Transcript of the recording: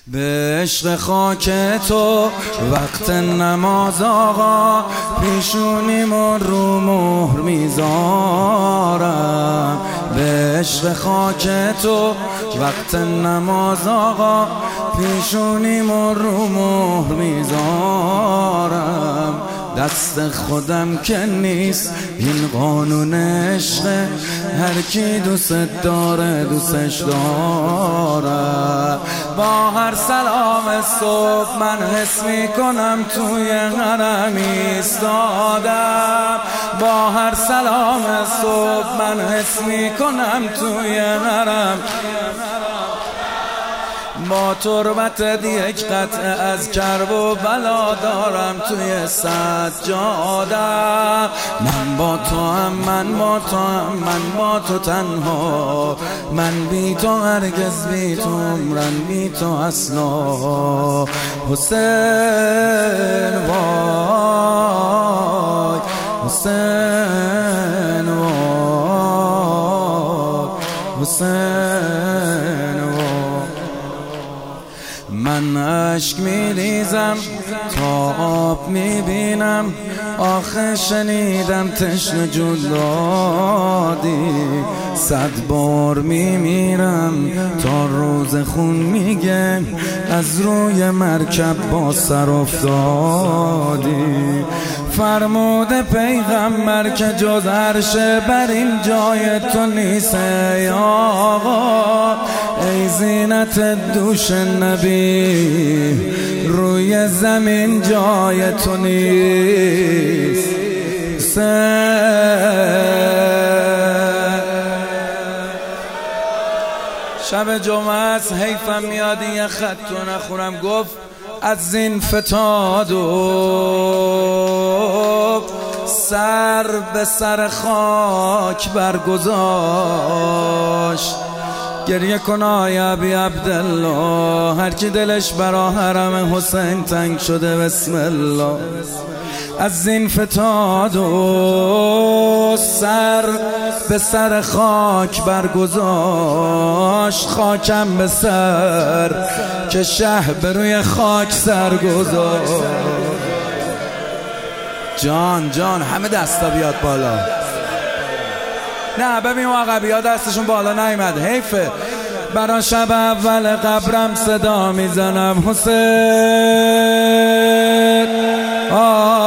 به عشق خاک تو وقت نماز آقا پیشونیمو رو مهر میذارم. به عشق خاک تو وقت نماز آقا پیشونیمو رو مهر میذارم. دست خودم که نیست این قانون عشق، هر کی دوست داره دوستش داره. با هر سلام صبح من حس میکنم توی حرم ایستادم. با هر سلام صبح من حس میکنم توی حرم. با تربت یک قطعه از کرب و بلا دارم توی سجادم. من با تو هم، من با تو هم، من با تو تنها. من بی تو هرگز، بی تو عمرن، بی تو اصلا. حسین وای، حسین وای، حسین وای. من اشک میریزم تا آب میبینم، آخه شنیدم تشنه جون دادی. 100 بار میمیرم تا روز خون میگه از روی مرکب با سر افتادی. فرموده پیغمبر که جز عرش بر این جای تو نیست ای آقا. ای زینت دوش نبی روی زمین جای تو نیست. شب جمعه است، حیفم میاد یه خط تو نخونم. گفت از زین فتاد و سر به سر خاک برگذاشت. گریه کن آی ابی عبدالله، هر کی دلش برا حرم حسین تنگ شده بسم الله. از زین فتاد و سر به سر خاک برگذاشت. خاکم به سر که شه به روی خاک سر گذاشت. جان جان همه دستا بیاد بالا. نه ببین عقبی ها دستشون بالا نیامد، حیفه. برا شب اول قبرم صدا میزنم حسین